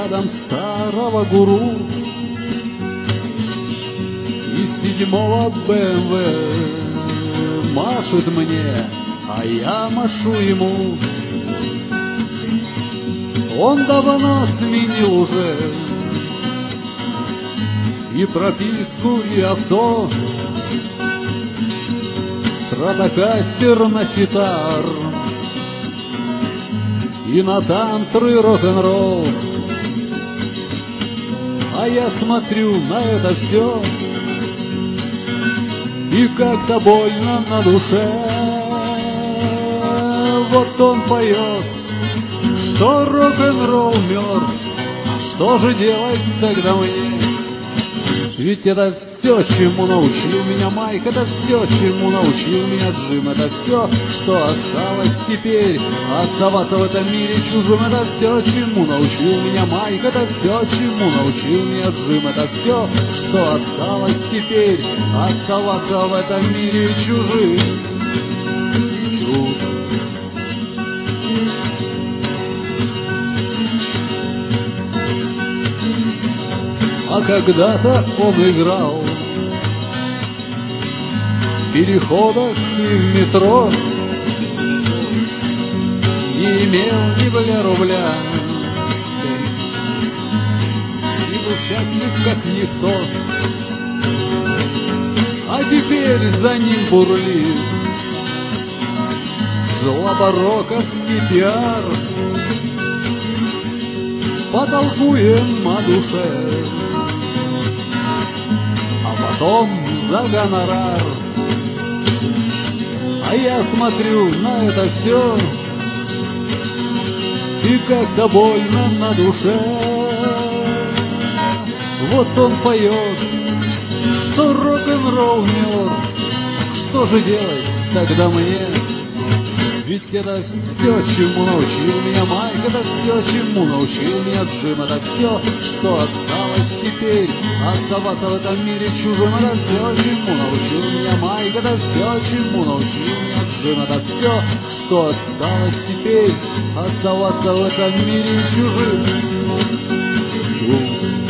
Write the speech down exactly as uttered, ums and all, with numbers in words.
взглядом старого гуру из седьмого бэ эм вэ машет мне, а я машу ему. Он давно сменил уже и прописку, и авто, стратокастер на ситар и на тантры рок-н-ролл. А я смотрю на это все, и как-то больно на душе. Вот он поет, что рок-н-ролл мертв, а что же делать тогда мне? Ведь это все, чему научил меня Майк, это все, чему научил меня Джим, это все, что осталось теперь оставаться в этом мире чужим, это все, чему научил меня Майк, это все, чему научил меня Джим, это все, что осталось теперь оставаться в этом мире чужим. Чужим. А когда-то он играл в переходах и в метро, не имел ни бля рубля, и был счастлив как никто. А теперь за ним бурлит злобароковский пиар. Потолкуем о душе, а потом за гонорар. А я смотрю на это все, и как-то больно на душе. Вот он поет, что рок-н-ролл мертв, что же делать тогда мне? Ведь это все, чему научил меня Майк, это все, чему научил меня Джим, это все, что осталось теперь оставаться в этом мире чужим, это все, чему научил меня Майк, это все, чему научил меня Джим, это все, что осталось теперь оставаться в этом мире чужим. Чужим.